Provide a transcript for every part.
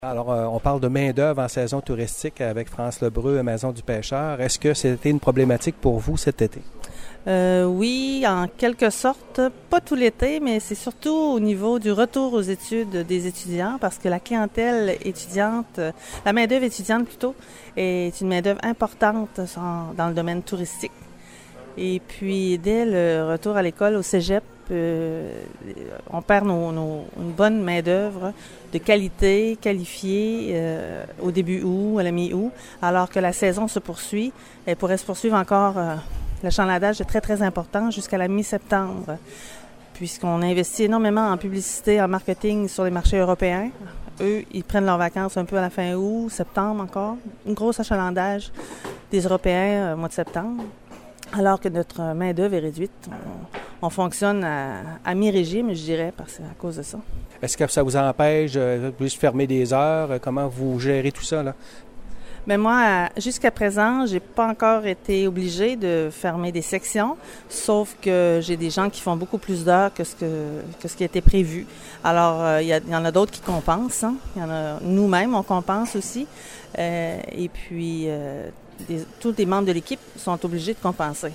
Alors, on parle de main-d'œuvre en saison touristique avec France Lebreu, Maison du Pêcheur. Est-ce que c'était une problématique pour vous cet été? Oui, en quelque sorte, pas tout l'été, mais c'est surtout au niveau du retour aux études des étudiants, parce que la clientèle étudiante, la main-d'œuvre étudiante plutôt, est une main-d'œuvre importante dans le domaine touristique. Et puis, dès le retour à l'école, au cégep, on perd une bonne main-d'œuvre de qualité, qualifiée au début août, à la mi-août, alors que la saison se poursuit. Elle pourrait se poursuivre encore. L'achalandage est très, très important jusqu'à la mi-septembre, puisqu'on investit énormément en publicité, en marketing sur les marchés européens. Eux, ils prennent leurs vacances un peu à la fin août, septembre encore. Une grosse achalandage des Européens au mois de septembre. Alors que notre main-d'œuvre est réduite, on fonctionne à mi-régime, je dirais, parce que à cause de ça. Est-ce que ça vous empêche de fermer des heures? Comment vous gérez tout ça, là? Mais moi, jusqu'à présent, j'ai pas encore été obligée de fermer des sections, sauf que j'ai des gens qui font beaucoup plus d'heures que ce qui a été prévu. Alors, il y en a d'autres qui compensent. Hein? Il y en a nous-mêmes, on compense aussi. Et puis, tous les membres de l'équipe sont obligés de compenser.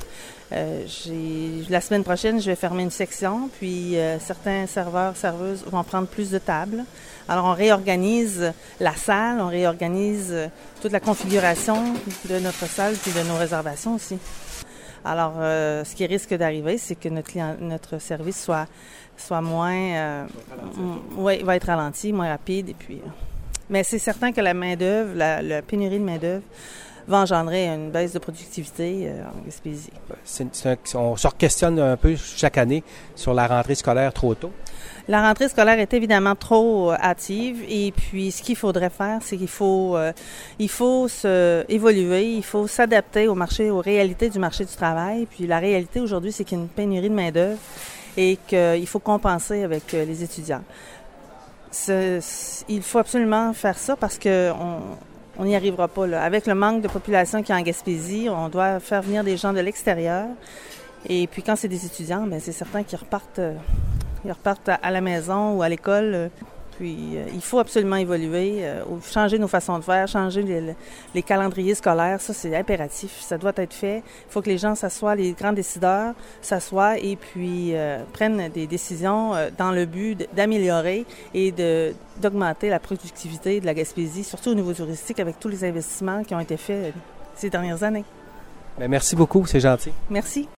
La semaine prochaine, je vais fermer une section, puis certains serveurs, serveuses vont prendre plus de tables. Alors, on réorganise la salle, on réorganise toute la configuration de notre salle, puis de nos réservations aussi. Alors, ce qui risque d'arriver, c'est que notre service soit moins... va être ralenti, moins rapide, et puis... mais c'est certain que la main-d'œuvre, la pénurie de main-d'œuvre, va engendrer une baisse de productivité en Gaspésie. On se questionne un peu chaque année sur la rentrée scolaire trop tôt. La rentrée scolaire est évidemment trop hâtive et puis ce qu'il faudrait faire, c'est qu'il faut évoluer, il faut s'adapter aux réalités du marché du travail. Puis la réalité aujourd'hui, c'est qu'il y a une pénurie de main-d'œuvre et qu'il faut compenser avec les étudiants. Il faut absolument faire ça parce que on n'y arrivera pas, là. Avec le manque de population qu'il y a en Gaspésie, on doit faire venir des gens de l'extérieur. Et puis quand c'est des étudiants, bien, c'est certain qu'ils repartent à la maison ou à l'école. Puis il faut absolument évoluer, changer nos façons de faire, changer les calendriers scolaires. Ça, c'est impératif. Ça doit être fait. Il faut que les gens s'assoient, les grands décideurs s'assoient et puis prennent des décisions dans le but d'améliorer et d'augmenter la productivité de la Gaspésie, surtout au niveau touristique, avec tous les investissements qui ont été faits ces dernières années. Bien, merci beaucoup, c'est gentil. Merci.